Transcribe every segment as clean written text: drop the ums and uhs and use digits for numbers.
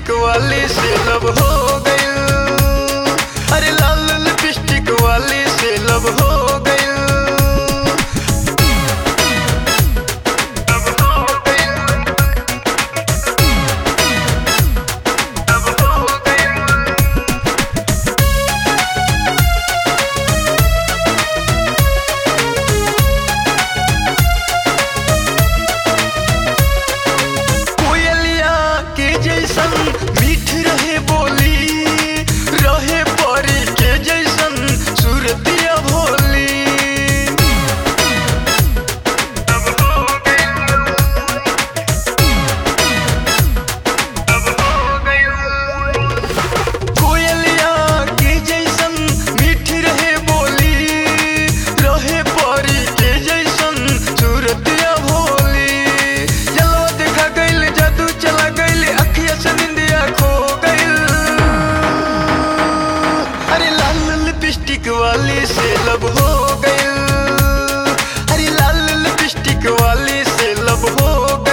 Lipstick वाली से लब हो गई। अरे लाल लिपस्टिक वाली से लब हो गई। मीठ रहे बोली, रहे परी के जैसन सूरतिया भोली। कोयलिया के जैसन मीठ रहे बोली, रहे परी के जैसन सूरतिया भोली। जलवा देखा गइल, जादू चला गइल, अखिया से निंदिया खो गइल। अरे लाल लिपस्टिक वाली से लब हो गई। अरे लाल लिपस्टिक वाली से लब हो गई।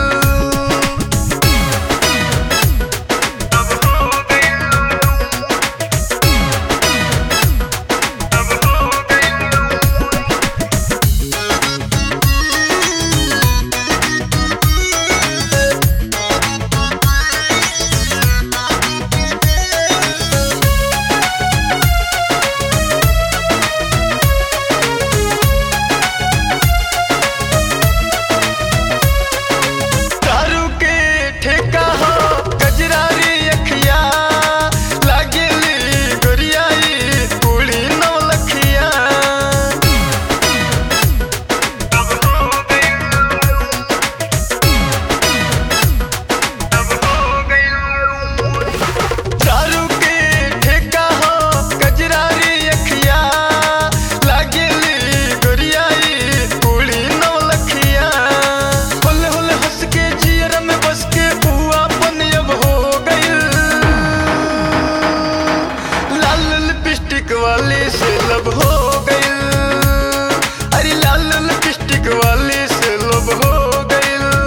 वाली से लब हो गई। अरे लाल लिपस्टिक वाली से लब हो गई।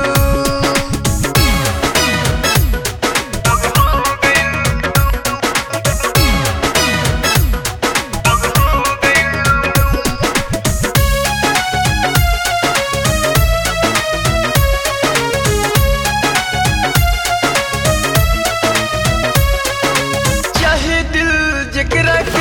चाहे दिल जकरा के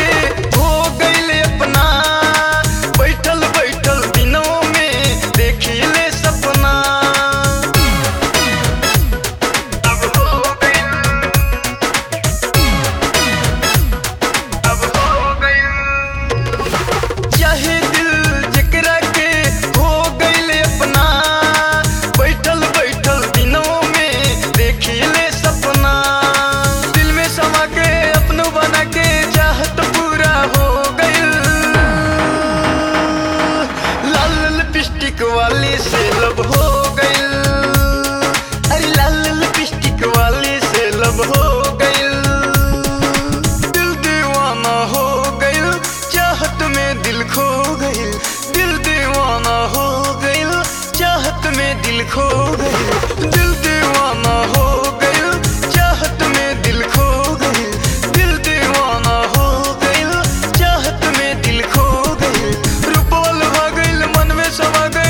वाली से लब हो गई। अरे लाल लिपस्टिक वाली से लब हो गई। दिल दीवाना हो गई, चाहत में दिल खो गई। दिल दीवाना हो गई, चाहत में दिल खो गई। दिल दीवाना हो गई, चाहत में दिल खो गई। दिल दीवाना हो गई, चाहत में दिल खो गई। रूपवाल भागल, मन में समा गई।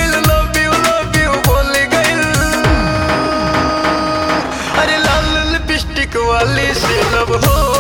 वाली से लब हो